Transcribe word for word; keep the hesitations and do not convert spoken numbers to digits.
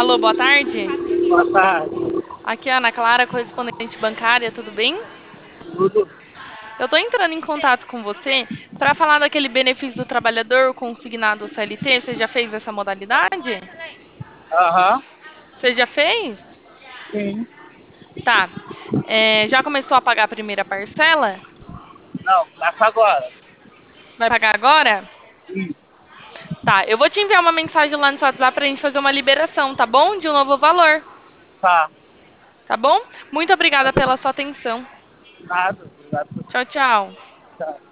Alô, boa tarde. Boa tarde. Aqui é a Ana Clara, correspondente bancária, tudo bem? Tudo? Eu estou entrando em contato com você para falar daquele benefício do trabalhador consignado ao C L T. Você já fez essa modalidade? Aham. Você já fez? Sim. Tá. É, já começou a pagar a primeira parcela? Não, começa agora. Vai pagar agora? Isso. Tá. Eu vou te enviar uma mensagem lá no seu WhatsApp para a gente fazer uma liberação, tá bom? De um novo valor, Tá. tá bom? Muito obrigada pela sua atenção. Nada. Obrigado. Tchau, tchau. Tchau.